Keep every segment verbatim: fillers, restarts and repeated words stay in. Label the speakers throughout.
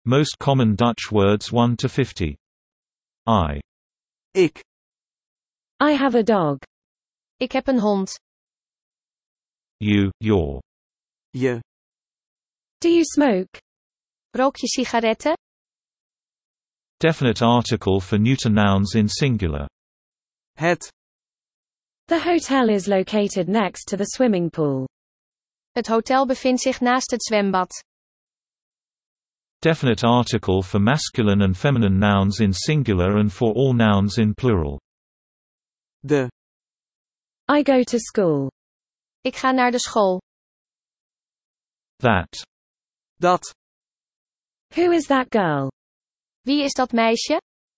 Speaker 1: Most common Dutch words one to fifty. I.
Speaker 2: Ik.
Speaker 3: I have a dog.
Speaker 4: Ik heb een hond.
Speaker 1: You, your.
Speaker 2: Je.
Speaker 3: Do you smoke?
Speaker 4: Rook je sigaretten?
Speaker 1: Definite article for neuter nouns in singular.
Speaker 2: Het.
Speaker 3: The hotel is located next to the swimming pool.
Speaker 4: Het hotel bevindt zich naast het zwembad.
Speaker 1: Definite article for masculine and feminine nouns in singular and for all nouns in plural.
Speaker 2: De.
Speaker 3: I go to school.
Speaker 4: Ik ga naar de school.
Speaker 1: That.
Speaker 2: Dat.
Speaker 3: Who is that girl?
Speaker 4: Wie is dat meisje?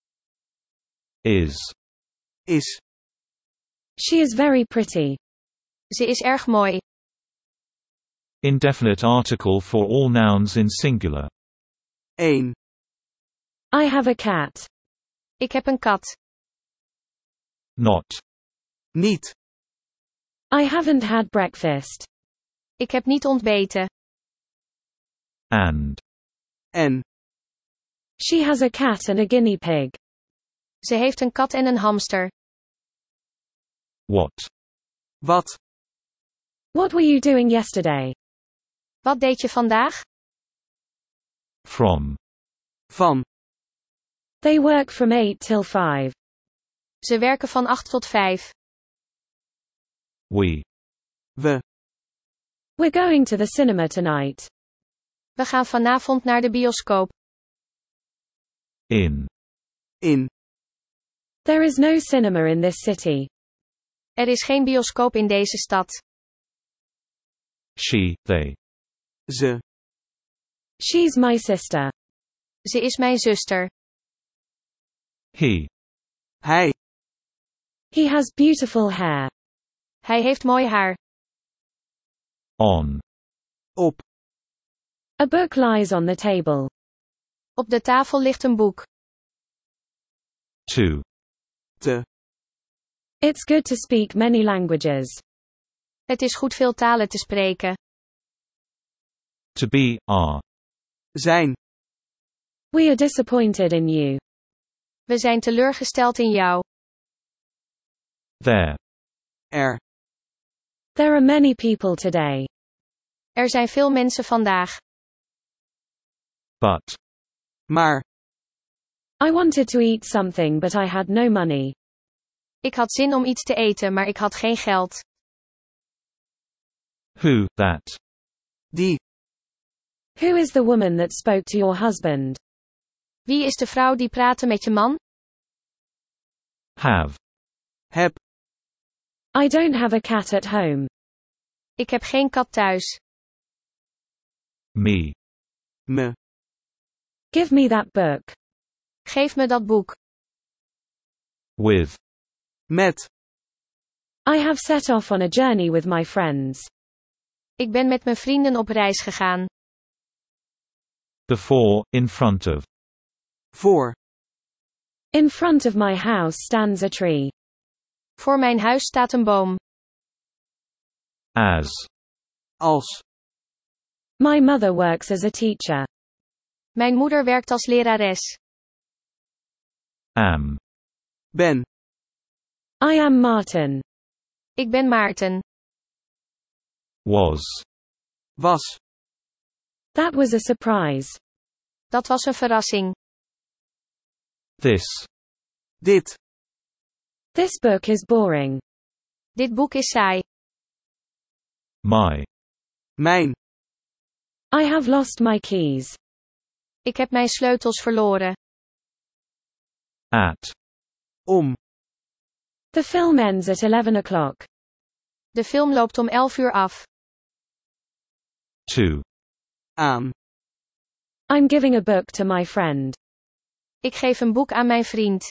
Speaker 1: Is.
Speaker 2: Is.
Speaker 3: She is very pretty.
Speaker 4: Ze is erg mooi.
Speaker 1: Indefinite article for all nouns in singular.
Speaker 2: Een.
Speaker 3: I have a cat.
Speaker 4: Ik heb een kat.
Speaker 1: Not.
Speaker 2: Niet.
Speaker 3: I haven't had breakfast.
Speaker 4: Ik heb niet ontbeten.
Speaker 1: And.
Speaker 2: En.
Speaker 3: She has a cat and a guinea pig.
Speaker 4: Ze heeft een kat en een hamster.
Speaker 1: What.
Speaker 2: Wat.
Speaker 3: What were you doing yesterday?
Speaker 4: Wat deed je vandaag?
Speaker 1: From.
Speaker 2: Van.
Speaker 3: They work from eight till five.
Speaker 4: Ze werken van acht tot vijf.
Speaker 1: We.
Speaker 2: We.
Speaker 3: We're going to the cinema tonight.
Speaker 4: We gaan vanavond naar de bioscoop.
Speaker 1: In.
Speaker 2: In.
Speaker 3: There is no cinema in this city.
Speaker 4: Er is geen bioscoop in deze stad.
Speaker 1: She, they.
Speaker 2: Ze.
Speaker 3: She's my sister.
Speaker 4: Ze is mijn zuster.
Speaker 1: He.
Speaker 2: Hij.
Speaker 3: He has beautiful hair.
Speaker 4: Hij heeft mooi haar.
Speaker 1: On.
Speaker 2: Op.
Speaker 3: A book lies on the table.
Speaker 4: Op de tafel ligt een boek.
Speaker 1: To.
Speaker 2: Te.
Speaker 3: It's good to speak many languages.
Speaker 4: Het is goed veel talen te spreken.
Speaker 1: To be, are.
Speaker 2: Zijn.
Speaker 3: We are disappointed in you.
Speaker 4: We zijn teleurgesteld in jou.
Speaker 1: There.
Speaker 2: Er.
Speaker 3: There are many people today.
Speaker 4: Er zijn veel mensen vandaag.
Speaker 1: But.
Speaker 2: Maar.
Speaker 3: I wanted to eat something but I had no money.
Speaker 4: Ik had zin om iets te eten, maar ik had geen geld.
Speaker 1: Who, that.
Speaker 2: Die.
Speaker 3: Who is the woman that spoke to your husband?
Speaker 4: Wie is de vrouw die praatte met je man?
Speaker 1: Have.
Speaker 2: Heb.
Speaker 3: I don't have a cat at home.
Speaker 4: Ik heb geen kat thuis.
Speaker 1: Me.
Speaker 2: Me.
Speaker 3: Give me that book.
Speaker 4: Geef me dat boek.
Speaker 1: With.
Speaker 2: Met.
Speaker 3: I have set off on a journey with my friends.
Speaker 4: Ik ben met mijn vrienden op reis gegaan.
Speaker 1: Before, in front of.
Speaker 2: Voor.
Speaker 3: In front of my house stands a tree.
Speaker 4: Voor mijn huis staat een boom.
Speaker 1: As.
Speaker 2: Als.
Speaker 3: My mother works as a teacher.
Speaker 4: Mijn moeder werkt als lerares.
Speaker 1: Am.
Speaker 2: Ben.
Speaker 3: I am Martin.
Speaker 4: Ik ben Maarten.
Speaker 1: Was.
Speaker 2: Was.
Speaker 3: That was a surprise.
Speaker 4: Dat was een verrassing.
Speaker 1: This.
Speaker 2: Dit.
Speaker 3: This book is boring.
Speaker 4: Dit boek is saai.
Speaker 1: My.
Speaker 2: Mijn.
Speaker 3: I have lost my keys.
Speaker 4: Ik heb mijn sleutels verloren.
Speaker 1: At.
Speaker 2: Om.
Speaker 3: The film ends at eleven o'clock.
Speaker 4: De film loopt om elf uur af.
Speaker 1: To.
Speaker 2: Aan.
Speaker 3: I'm giving a book to my friend.
Speaker 4: Ik geef een boek aan mijn vriend.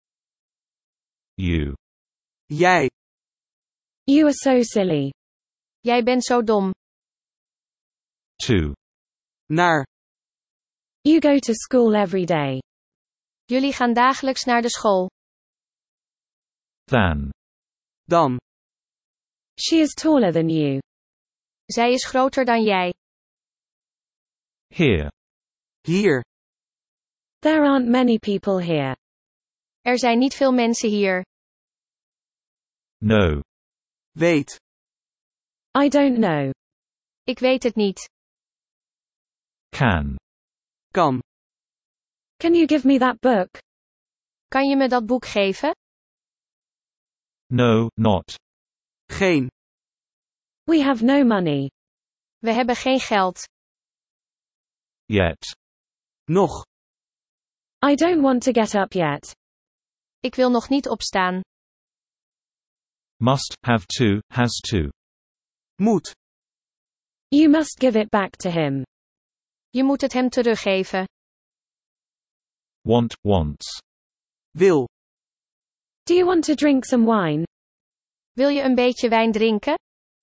Speaker 1: You.
Speaker 2: Jij.
Speaker 3: You are so silly.
Speaker 4: Jij bent zo dom.
Speaker 1: To.
Speaker 2: Naar.
Speaker 3: You go to school every day.
Speaker 4: Jullie gaan dagelijks naar de school.
Speaker 1: Than.
Speaker 2: Dan.
Speaker 3: She is taller than you.
Speaker 4: Zij is groter dan jij.
Speaker 1: Here.
Speaker 2: Hier.
Speaker 3: There aren't many people here.
Speaker 4: Er zijn niet veel mensen hier.
Speaker 1: No.
Speaker 2: Weet.
Speaker 3: I don't know.
Speaker 4: Ik weet het niet.
Speaker 1: Can.
Speaker 2: Kan.
Speaker 3: Can you give me that book?
Speaker 4: Kan je me dat boek geven?
Speaker 1: No, not.
Speaker 2: Geen.
Speaker 3: We have no money.
Speaker 4: We hebben geen geld.
Speaker 1: Yet.
Speaker 2: Nog.
Speaker 3: I don't want to get up yet.
Speaker 4: Ik wil nog niet opstaan.
Speaker 1: Must, have to, has to.
Speaker 2: Moet.
Speaker 3: You must give it back to him.
Speaker 4: Je moet het hem teruggeven.
Speaker 1: Want, wants.
Speaker 2: Wil.
Speaker 3: Do you want to drink some wine?
Speaker 4: Wil je een beetje wijn drinken?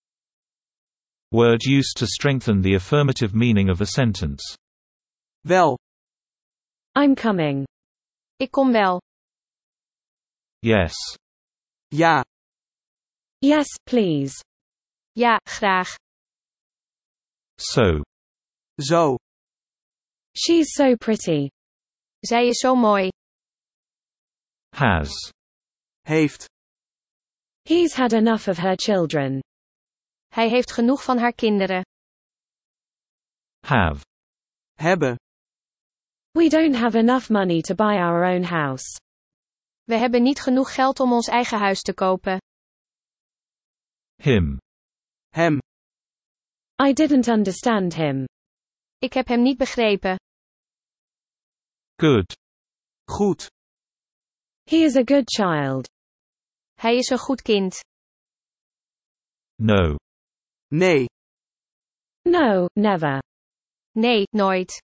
Speaker 1: Word used to strengthen the affirmative meaning of a sentence.
Speaker 2: Wel.
Speaker 3: I'm coming.
Speaker 4: Ik kom wel.
Speaker 1: Yes.
Speaker 2: Ja.
Speaker 3: Yes, please.
Speaker 4: Ja, graag.
Speaker 1: So.
Speaker 2: Zo.
Speaker 3: She's so pretty.
Speaker 4: Zij is zo mooi.
Speaker 1: Has.
Speaker 2: Heeft.
Speaker 3: He's had enough of her children.
Speaker 4: Hij heeft genoeg van haar kinderen.
Speaker 1: Have.
Speaker 2: Hebben.
Speaker 3: We don't have enough money to buy our own house.
Speaker 4: We hebben niet genoeg geld om ons eigen huis te kopen.
Speaker 1: Him.
Speaker 2: Hem.
Speaker 3: I didn't understand him.
Speaker 4: Ik heb hem niet begrepen.
Speaker 1: Good.
Speaker 2: Goed.
Speaker 3: He is a good child.
Speaker 4: Hij is een goed kind.
Speaker 1: No.
Speaker 2: Nee.
Speaker 3: No, never.
Speaker 4: Nee, nooit.